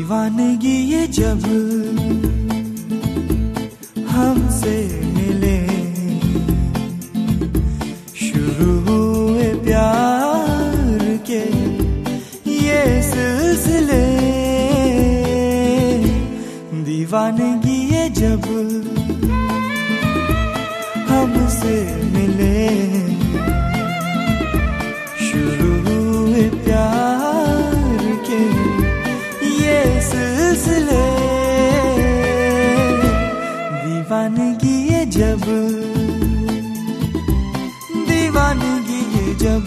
दीवानगी ये जब हमसे मिले, शुरू हुए प्यार के ये सिलसिले। दीवानगी ये जब हमसे मिले, शुरू हुए प्यार के ये सिलसिले। दीवानगी ये जब, दीवानगी ये जब,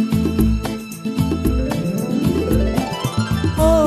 ओ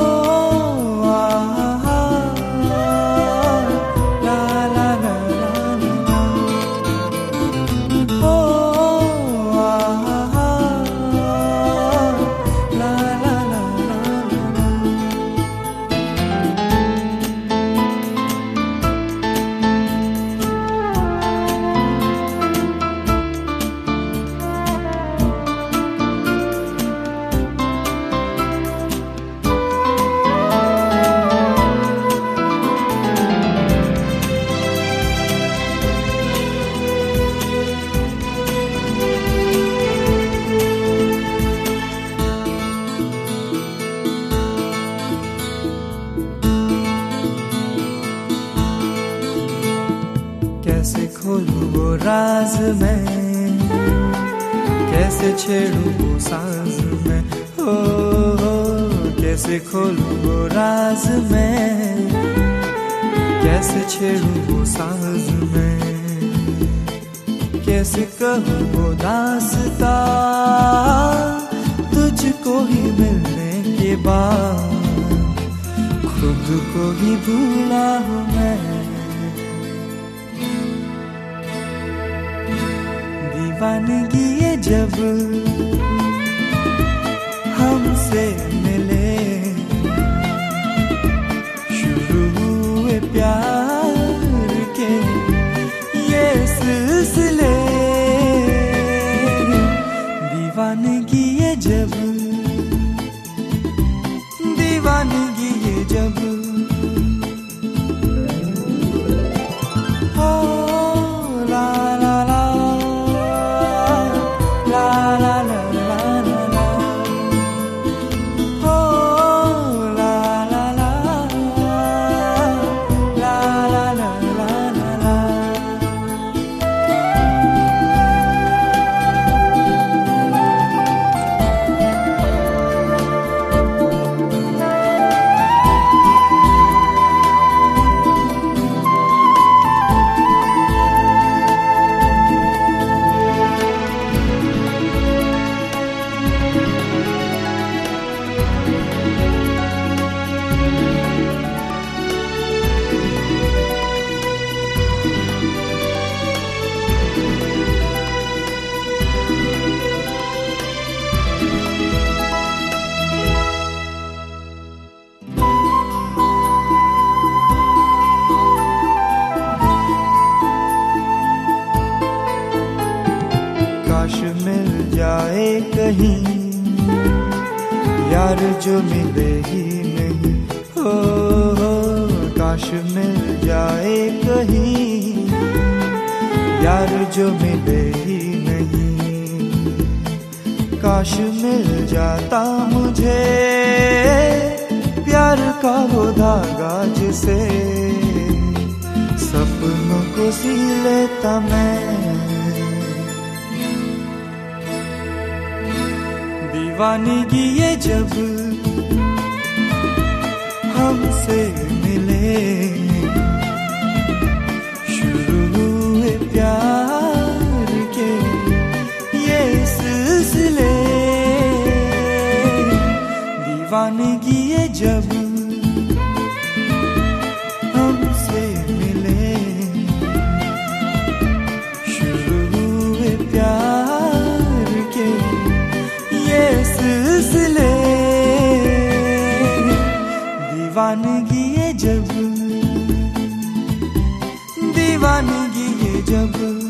कैसे खोलूं वो राज मैं, कैसे छेड़ूं वो साज मैं, हो कैसे खोलूं वो राज मैं, कैसे छेड़ूं वो साज मैं। कैसे कहूं वो दास्तां तुझको ही मिलने के बाद, खुद को ही भूला हूँ मैं। दीवानगी ये जब हमसे मिले, शुरू हुए प्यार के ये सिलसिले। दीवानगी ये जब, दीवानगी ये जब, काश मिल जाए कहीं यार जो मिले ही नहीं, हो काश मिल जाए कहीं यार जो मिले ही नहीं। काश मिल जाता मुझे प्यार का वो धागा जिसे सपनों को सी लेता मैं। दीवानगी ये जब हमसे मिले, शुरू हुए प्यार के ये सिलसिले। दीवानगी ये जब हमसे मिले, शुरू हुए प्यार के ये सिलसिले। दीवानगी ये जब, दीवानगी ये जब।